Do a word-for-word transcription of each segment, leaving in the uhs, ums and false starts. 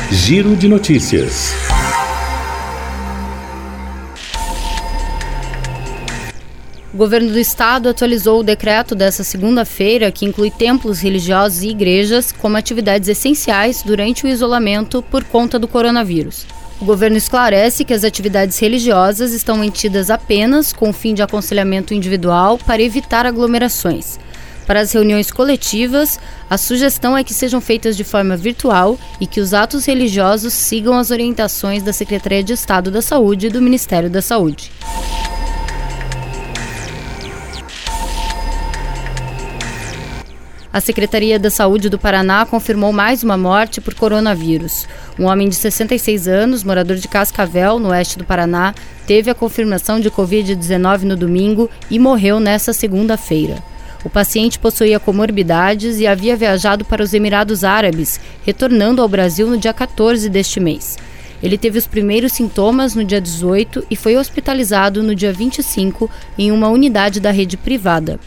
Giro de Notícias. O governo do estado atualizou o decreto desta segunda-feira, que inclui templos religiosos e igrejas como atividades essenciais durante o isolamento por conta do coronavírus. O governo esclarece que as atividades religiosas estão mantidas apenas com o fim de aconselhamento individual para evitar aglomerações. Para as reuniões coletivas, a sugestão é que sejam feitas de forma virtual e que os atos religiosos sigam as orientações da Secretaria de Estado da Saúde e do Ministério da Saúde. A Secretaria da Saúde do Paraná confirmou mais uma morte por coronavírus. Um homem de sessenta e seis anos, morador de Cascavel, no oeste do Paraná, teve a confirmação de covid dezenove no domingo e morreu nesta segunda-feira. O paciente possuía comorbidades e havia viajado para os Emirados Árabes, retornando ao Brasil no dia quatorze deste mês. Ele teve os primeiros sintomas no dia dezoito e foi hospitalizado no dia vinte e cinco em uma unidade da rede privada.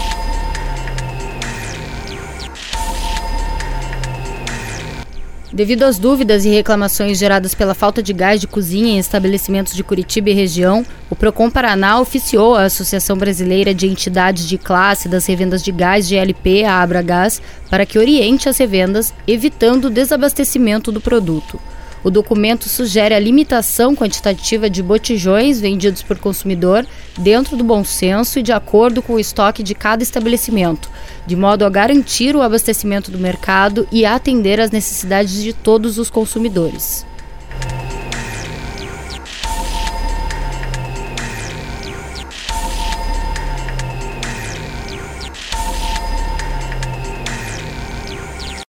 Devido às dúvidas e reclamações geradas pela falta de gás de cozinha em estabelecimentos de Curitiba e região, o Procon Paraná oficiou a Associação Brasileira de Entidades de Classe das Revendas de Gás G L P, a Abragás, para que oriente as revendas, evitando o desabastecimento do produto. O documento sugere a limitação quantitativa de botijões vendidos por consumidor dentro do bom senso e de acordo com o estoque de cada estabelecimento, de modo a garantir o abastecimento do mercado e atender às necessidades de todos os consumidores.